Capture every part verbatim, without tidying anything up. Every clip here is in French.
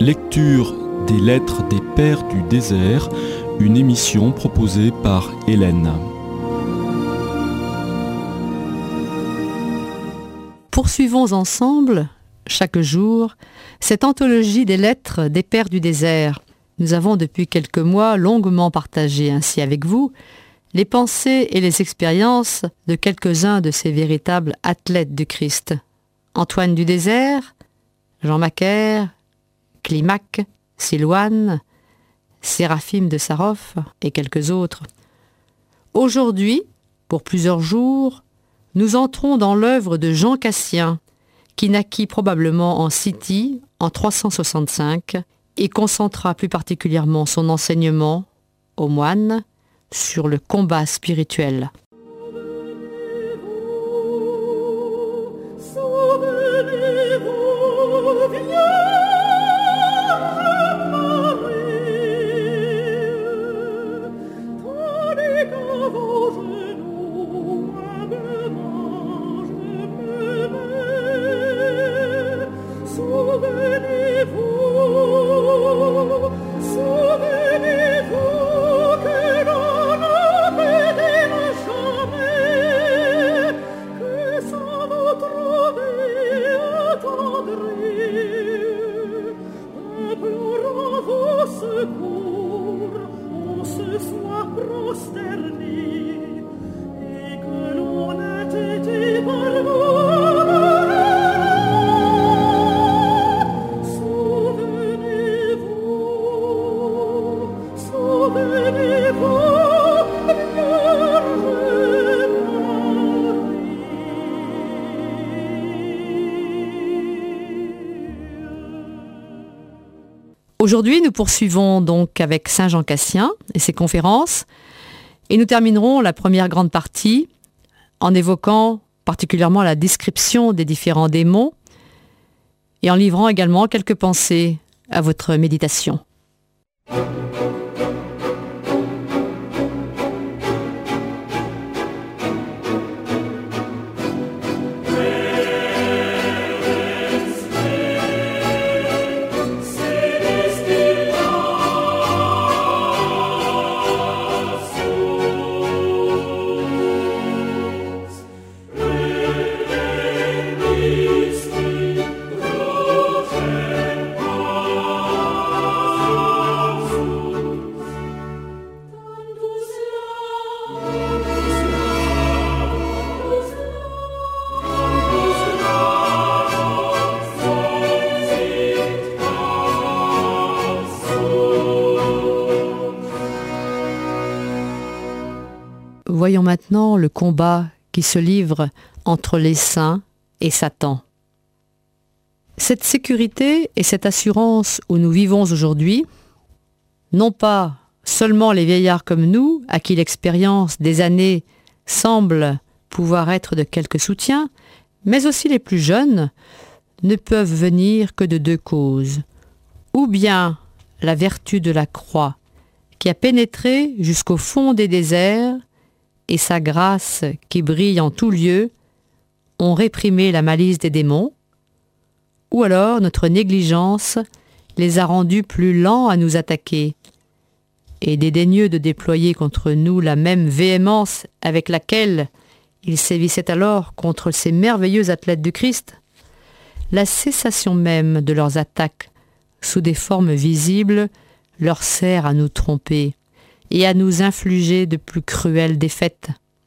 Lecture des lettres des Pères du désert, une émission proposée par Hélène. Poursuivons ensemble, chaque jour, cette anthologie des lettres des Pères du désert. Nous avons depuis quelques mois longuement partagé ainsi avec vous les pensées et les expériences de quelques-uns de ces véritables athlètes du Christ. Antoine du désert, Jean Macaire, Climac, Silouane, Séraphime de Sarov et quelques autres. Aujourd'hui, pour plusieurs jours, nous entrons dans l'œuvre de Jean Cassien, qui naquit probablement en Scythie en trois cent soixante-cinq et concentra plus particulièrement son enseignement aux moines sur le combat spirituel. Aujourd'hui, nous poursuivons donc avec Saint Jean Cassien et ses conférences et nous terminerons la première grande partie en évoquant particulièrement la description des différents démons et en livrant également quelques pensées à votre méditation. Voyons maintenant le combat qui se livre entre les saints et Satan. Cette sécurité et cette assurance où nous vivons aujourd'hui, non pas seulement les vieillards comme nous, à qui l'expérience des années semble pouvoir être de quelque soutien, mais aussi les plus jeunes, ne peuvent venir que de deux causes. Ou bien la vertu de la croix, qui a pénétré jusqu'au fond des déserts, et sa grâce qui brille en tout lieu, ont réprimé la malice des démons, ou alors notre négligence les a rendus plus lents à nous attaquer, et dédaigneux de déployer contre nous la même véhémence avec laquelle ils sévissaient alors contre ces merveilleux athlètes du Christ, la cessation même de leurs attaques sous des formes visibles leur sert à nous tromper et à nous infliger de plus cruelles défaites.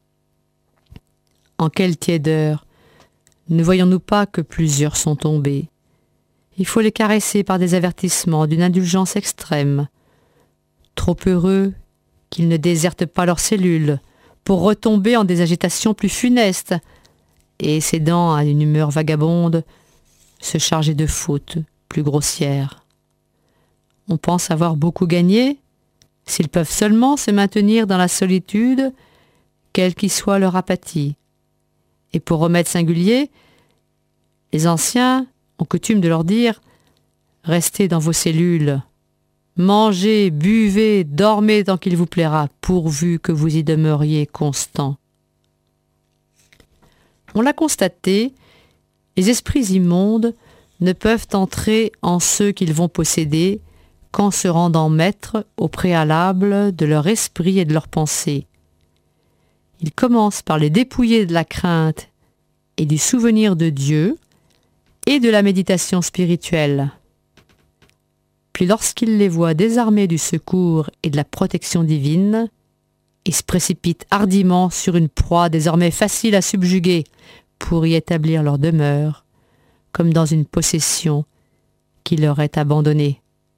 En quelle tiédeur ne voyons-nous pas que plusieurs sont tombés? Il faut les caresser par des avertissements d'une indulgence extrême, trop heureux qu'ils ne désertent pas leurs cellules pour retomber en des agitations plus funestes et cédant à une humeur vagabonde, se charger de fautes plus grossières. On pense avoir beaucoup gagné s'ils peuvent seulement se maintenir dans la solitude, quelle qu'y soit leur apathie. Et pour remède singulier, les anciens ont coutume de leur dire « Restez dans vos cellules, mangez, buvez, dormez tant qu'il vous plaira, pourvu que vous y demeuriez constants. » On l'a constaté, les esprits immondes ne peuvent entrer en ceux qu'ils vont posséder qu'en se rendant maîtres au préalable de leur esprit et de leurs pensées. Ils commencent par les dépouiller de la crainte et du souvenir de Dieu et de la méditation spirituelle. Puis lorsqu'ils les voient désarmés du secours et de la protection divine, ils se précipitent hardiment sur une proie désormais facile à subjuguer pour y établir leur demeure, comme dans une possession qui leur est abandonnée.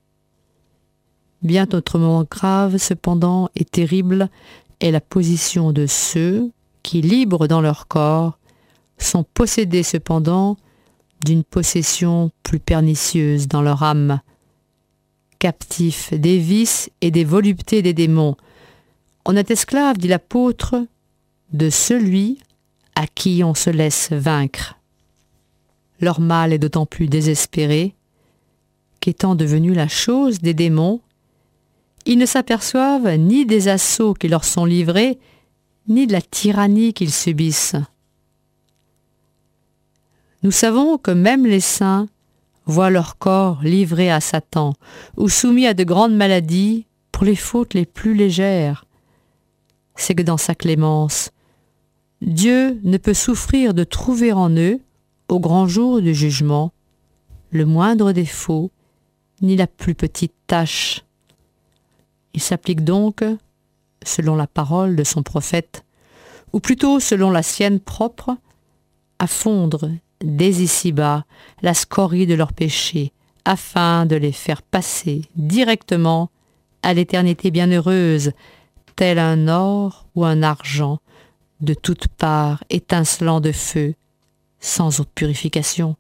Bien autrement grave cependant et terrible est la position de ceux qui, libres dans leur corps, sont possédés cependant d'une possession plus pernicieuse dans leur âme, captifs des vices et des voluptés des démons. On est esclave, dit l'apôtre, de celui à qui on se laisse vaincre. Leur mal est d'autant plus désespéré qu'étant devenu la chose des démons, ils ne s'aperçoivent ni des assauts qui leur sont livrés, ni de la tyrannie qu'ils subissent. Nous savons que même les saints voient leur corps livré à Satan ou soumis à de grandes maladies pour les fautes les plus légères. C'est que dans sa clémence, Dieu ne peut souffrir de trouver en eux, au grand jour du jugement, le moindre défaut, ni la plus petite tâche. Il s'applique donc, selon la parole de son prophète, ou plutôt selon la sienne propre, à fondre dès ici-bas la scorie de leurs péchés, afin de les faire passer directement à l'éternité bienheureuse, tel un or ou un argent, de toutes parts étincelant de feu, sans autre purification.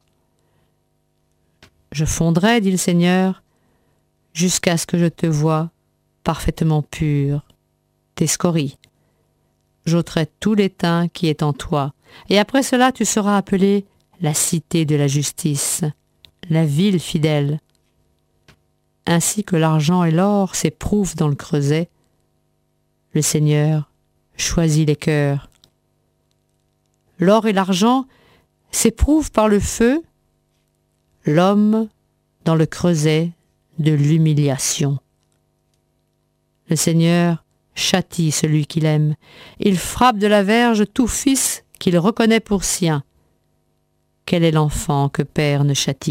Je fondrai, dit le Seigneur, jusqu'à ce que je te voie parfaitement pur, tes scories. J'ôterai tout l'étain qui est en toi, et après cela tu seras appelé la cité de la justice, la ville fidèle. Ainsi que l'argent et l'or s'éprouvent dans le creuset, le Seigneur choisit les cœurs. L'or et l'argent s'éprouvent par le feu, l'homme dans le creuset de l'humiliation. Le Seigneur châtie celui qu'il aime. Il frappe de la verge tout fils qu'il reconnaît pour sien. Quel est l'enfant que père ne châtie ?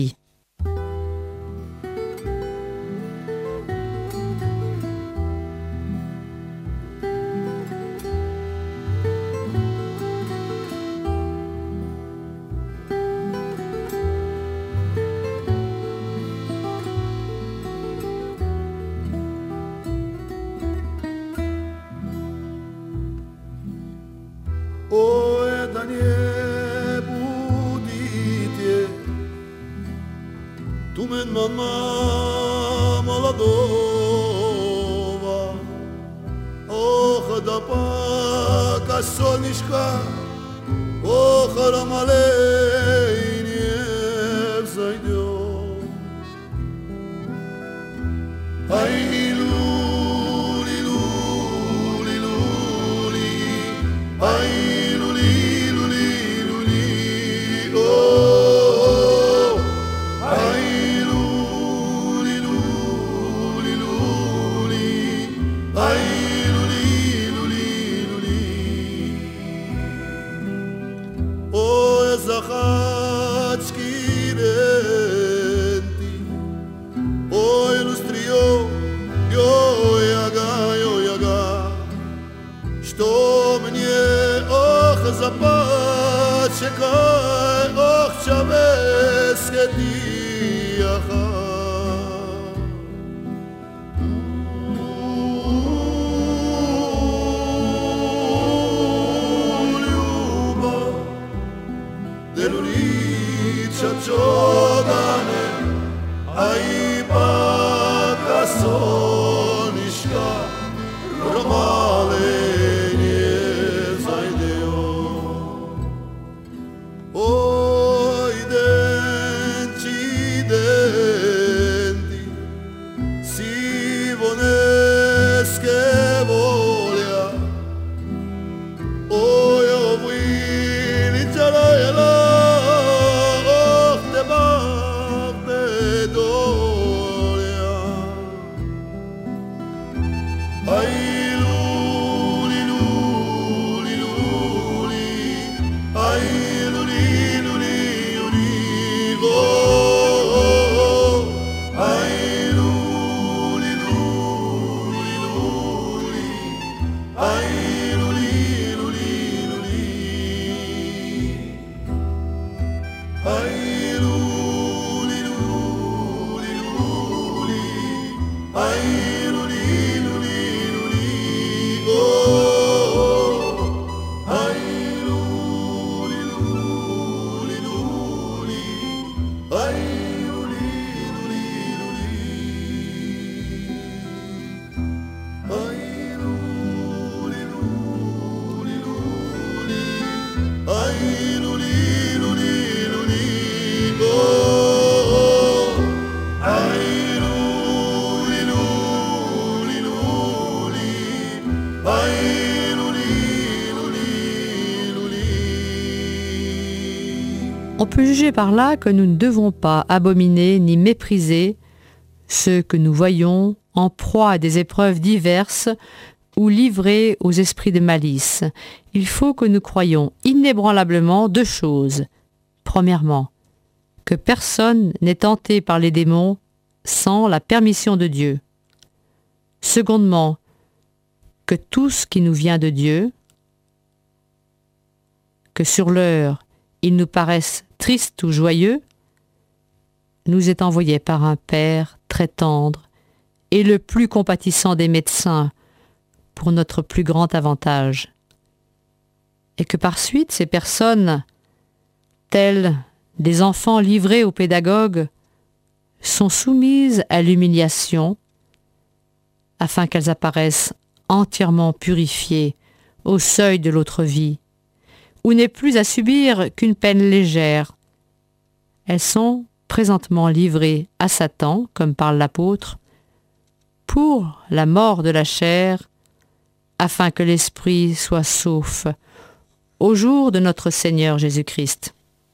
Mama молодого, ох, да пока солнышко, ох, ромалей не взойдет. Ай, люли, люли, люли, ай, люли, люли, люли, о, ай. Запачекай, ох, чавеске тияха. Люба, делурича чогане, ай пока солнышко ромале. Ой, On peut juger par là que nous ne devons pas abominer ni mépriser ceux que nous voyons en proie à des épreuves diverses ou livrés aux esprits de malice. Il faut que nous croyions inébranlablement deux choses. Premièrement, que personne n'est tenté par les démons sans la permission de Dieu. Secondement, que tout ce qui nous vient de Dieu, que sur l'heure il nous paraisse triste ou joyeux, nous est envoyé par un Père très tendre et le plus compatissant des médecins pour notre plus grand avantage. Et que par suite, ces personnes, telles des enfants livrés aux pédagogues, sont soumises à l'humiliation afin qu'elles apparaissent entièrement purifiées au seuil de l'autre vie, où n'est plus à subir qu'une peine légère. Elles sont présentement livrées à Satan, comme parle l'apôtre, pour la mort de la chair, afin que l'esprit soit sauf au jour de notre Seigneur Jésus-Christ.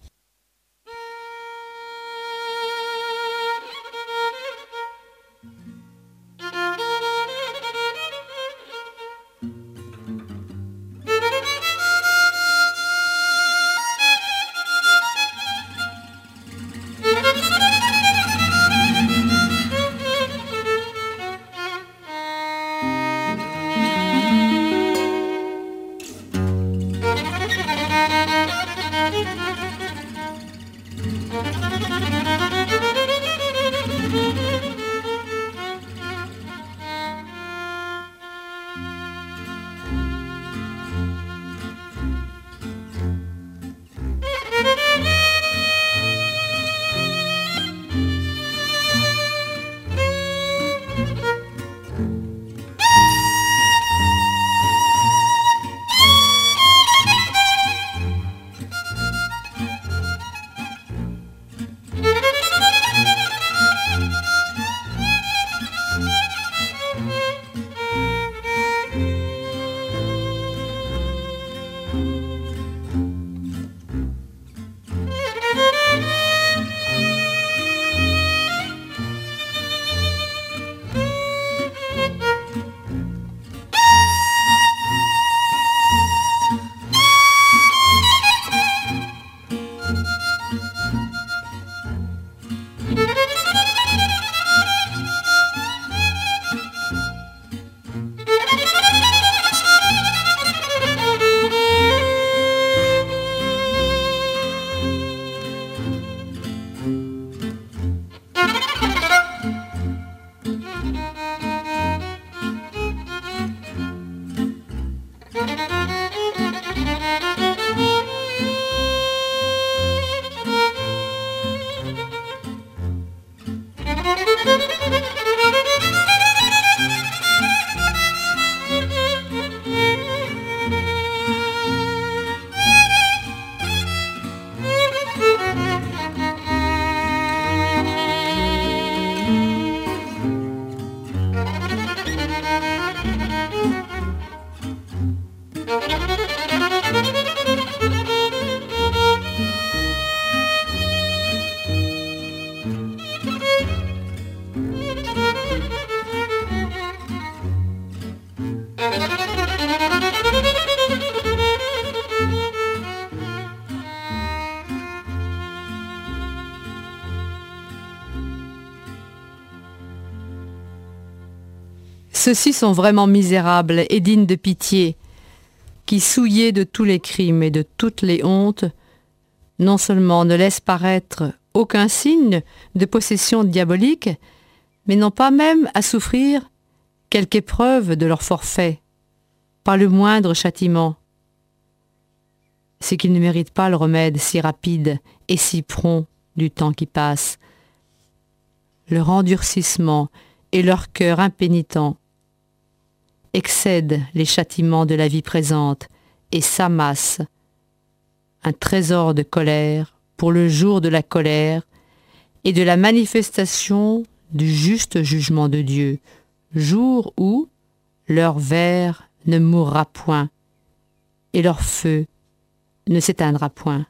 Ceux-ci sont vraiment misérables et dignes de pitié, qui, souillés de tous les crimes et de toutes les hontes, non seulement ne laissent paraître aucun signe de possession diabolique, mais n'ont pas même à souffrir quelque épreuve de leur forfait, pas le moindre châtiment. C'est qu'ils ne méritent pas le remède si rapide et si prompt du temps qui passe. Leur endurcissement et leur cœur impénitent excèdent les châtiments de la vie présente et s'amassent un trésor de colère pour le jour de la colère et de la manifestation du juste jugement de Dieu, jour où leur ver ne mourra point et leur feu ne s'éteindra point.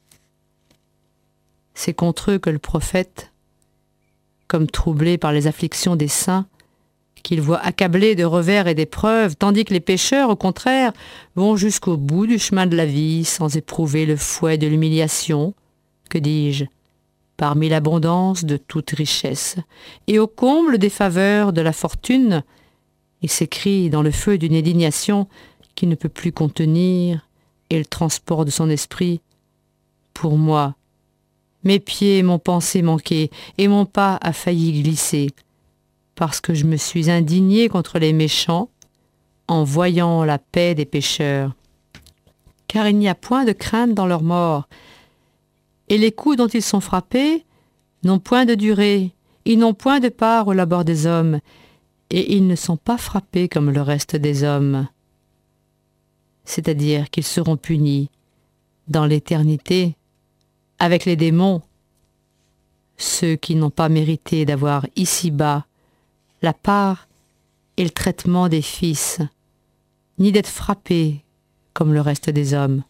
C'est contre eux que le prophète, comme troublé par les afflictions des saints, qu'il voit accablés de revers et d'épreuves, tandis que les pécheurs, au contraire, vont jusqu'au bout du chemin de la vie sans éprouver le fouet de l'humiliation, que dis-je, parmi l'abondance de toute richesse, et au comble des faveurs de la fortune, il s'écrie dans le feu d'une indignation qu'il ne peut plus contenir et le transport de son esprit. Pour moi, mes pieds m'ont pensé manquer et mon pas a failli glisser, parce que je me suis indigné contre les méchants en voyant la paix des pécheurs. Car il n'y a point de crainte dans leur mort, et les coups dont ils sont frappés n'ont point de durée, ils n'ont point de part au labeur des hommes, et ils ne sont pas frappés comme le reste des hommes. C'est-à-dire qu'ils seront punis dans l'éternité avec les démons, ceux qui n'ont pas mérité d'avoir ici-bas la part et le traitement des fils, ni d'être frappés comme le reste des hommes.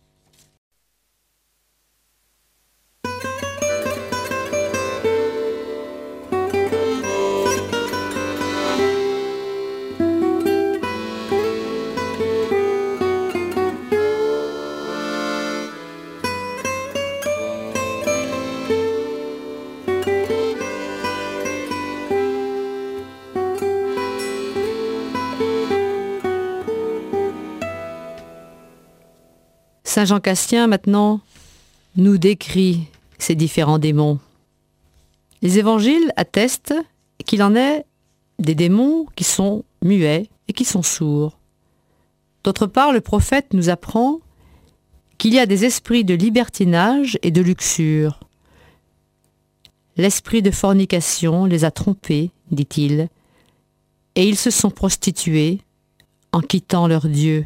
Saint Jean Cassien, maintenant, nous décrit ces différents démons. Les évangiles attestent qu'il en est des démons qui sont muets et qui sont sourds. D'autre part, le prophète nous apprend qu'il y a des esprits de libertinage et de luxure. L'esprit de fornication les a trompés, dit-il, et ils se sont prostitués en quittant leur Dieu.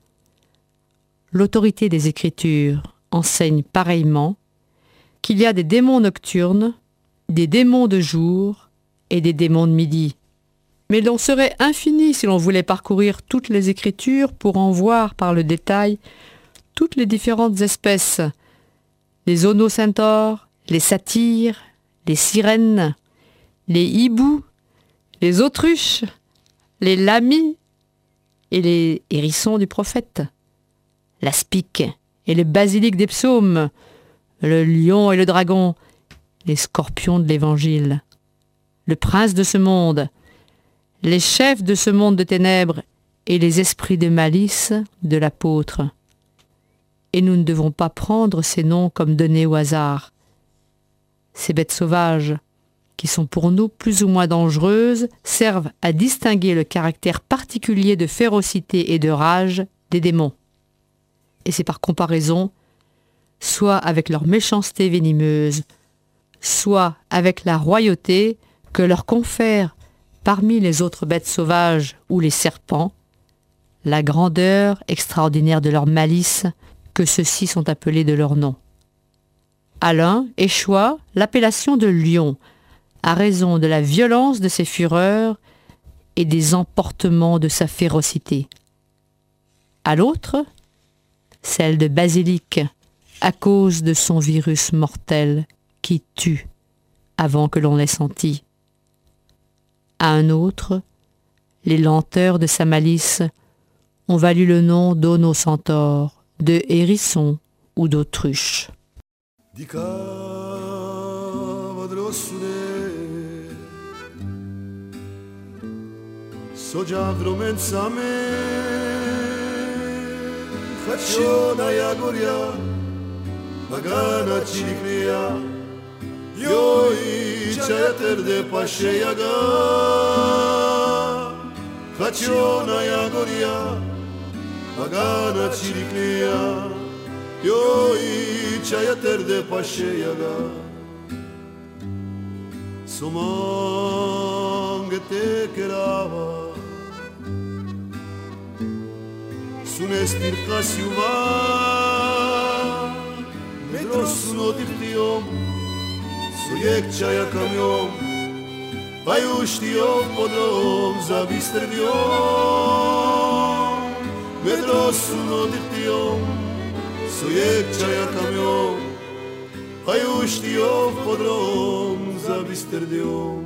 L'autorité des Écritures enseigne pareillement qu'il y a des démons nocturnes, des démons de jour et des démons de midi. Mais l'on serait infini si l'on voulait parcourir toutes les Écritures pour en voir par le détail toutes les différentes espèces, les onocentaures, les satyres, les sirènes, les hiboux, les autruches, les lamies et les hérissons du prophète, l'aspic et le basilic des psaumes, le lion et le dragon, les scorpions de l'Évangile, le prince de ce monde, les chefs de ce monde de ténèbres et les esprits de malice de l'apôtre. Et nous ne devons pas prendre ces noms comme donnés au hasard. Ces bêtes sauvages, qui sont pour nous plus ou moins dangereuses, servent à distinguer le caractère particulier de férocité et de rage des démons. Et c'est par comparaison, soit avec leur méchanceté venimeuse, soit avec la royauté que leur confère parmi les autres bêtes sauvages ou les serpents, la grandeur extraordinaire de leur malice que ceux-ci sont appelés de leur nom. À l'un échoit l'appellation de lion, à raison de la violence de ses fureurs et des emportements de sa férocité. À l'autre, celle de basilic, à cause de son virus mortel qui tue avant que l'on l'ait senti. À un autre, les lenteurs de sa malice ont valu le nom d'onocentaure, de hérisson ou d'autruche. Pagana Chiriclia, Yoi Chater de Pasheyaga, Hachiona Yagoria, Pagana Chiriclia, Yoi Chater de Pasheyaga, Somangete Kerava, Sunestir Kasiuva. Medrosuno diptiom, sujek čaja kamjom, pajuštijom podrom za bistrdjom. Medrosuno diptiom, sujek čaja kamjom, pajuštijom podrom za bistrdjom.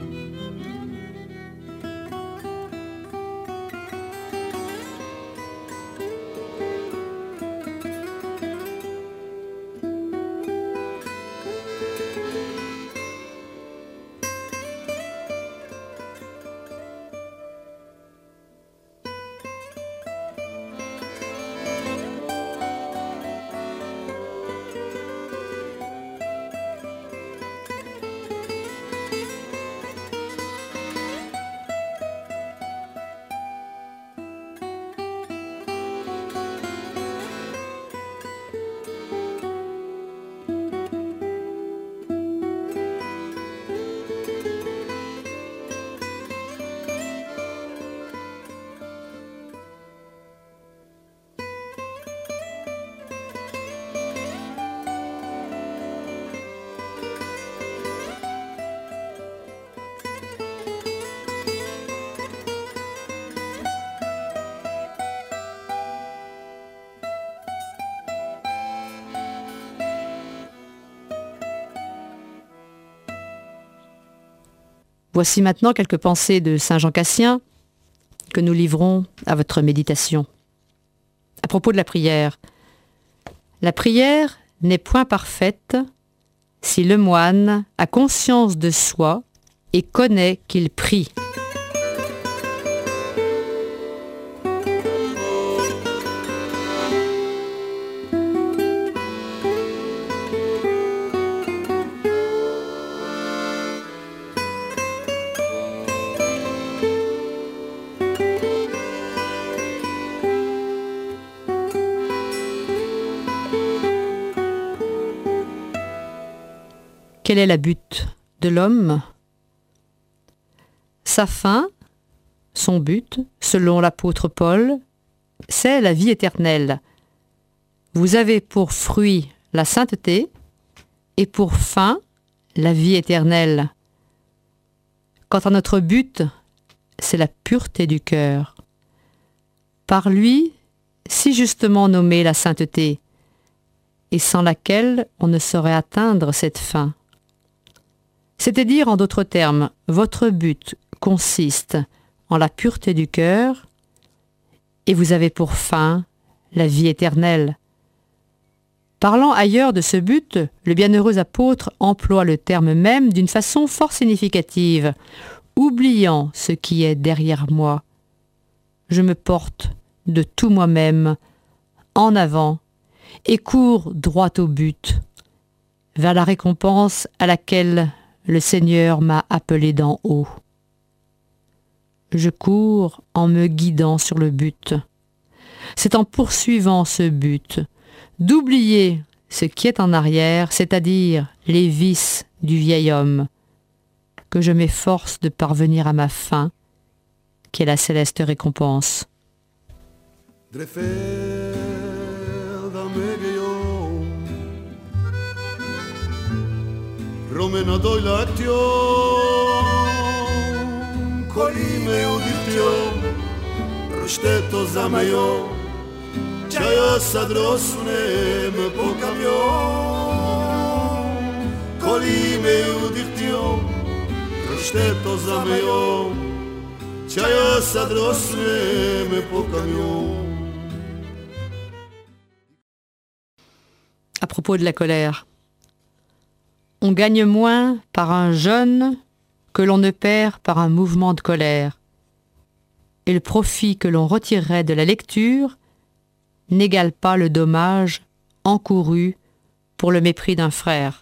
Voici maintenant quelques pensées de saint Jean Cassien que nous livrons à votre méditation. À propos de la prière, la prière n'est point parfaite si le moine a conscience de soi et connaît qu'il prie. Quel est le but de l'homme? Sa fin, son but, selon l'apôtre Paul, c'est la vie éternelle. Vous avez pour fruit la sainteté et pour fin la vie éternelle. Quant à notre but, c'est la pureté du cœur. Par lui, si justement nommée la sainteté, et sans laquelle on ne saurait atteindre cette fin. C'est-à-dire, en d'autres termes, votre but consiste en la pureté du cœur et vous avez pour fin la vie éternelle. Parlant ailleurs de ce but, le bienheureux apôtre emploie le terme même d'une façon fort significative, oubliant ce qui est derrière moi. Je me porte de tout moi-même en avant et cours droit au but, vers la récompense à laquelle le Seigneur m'a appelé d'en haut. Je cours en me guidant sur le but. C'est en poursuivant ce but, d'oublier ce qui est en arrière, c'est-à-dire les vices du vieil homme, que je m'efforce de parvenir à ma fin, qui est la céleste récompense. Romena doi lactio, colime uditio, rosteto zamayo, čaja sadrosunem po kamio, colime uditio, rosteto zamayo, čaja sadrosunem po kamio. À propos de la colère, on gagne moins par un jeûne que l'on ne perd par un mouvement de colère. Et le profit que l'on retirerait de la lecture n'égale pas le dommage encouru pour le mépris d'un frère.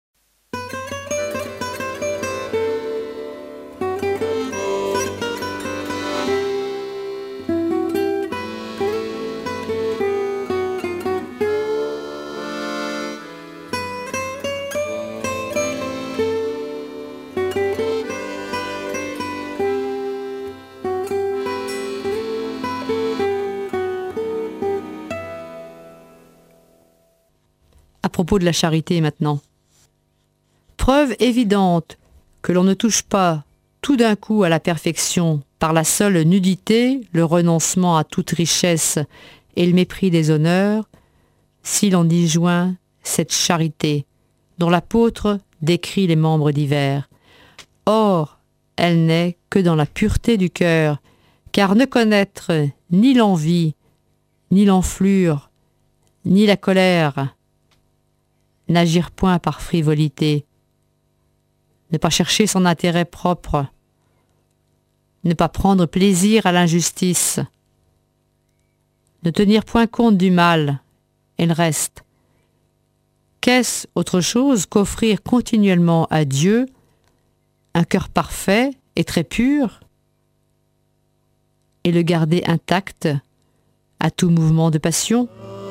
À propos de la charité maintenant. Preuve évidente que l'on ne touche pas tout d'un coup à la perfection par la seule nudité, le renoncement à toute richesse et le mépris des honneurs, si l'on y joint cette charité dont l'apôtre décrit les membres divers. Or, elle n'est que dans la pureté du cœur, car ne connaître ni l'envie, ni l'enflure, ni la colère, n'agir point par frivolité, ne pas chercher son intérêt propre, ne pas prendre plaisir à l'injustice, ne tenir point compte du mal et le reste. Qu'est-ce autre chose qu'offrir continuellement à Dieu un cœur parfait et très pur et le garder intact à tout mouvement de passion?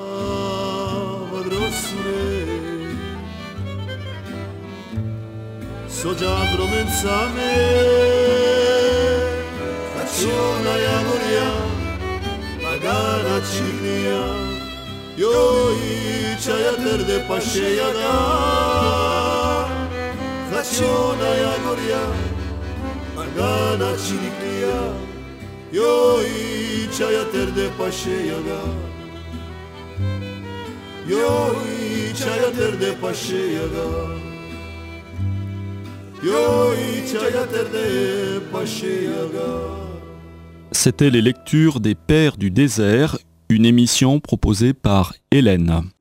Soggiadro mensame, caziona e agoria, magana cignia, io i ciayater de pasceaga, caziona e agoria, magana cignia, io i ciayater de pasceaga, io i ciayater de pasceaga. C'était les lectures des Pères du désert, une émission proposée par Hélène.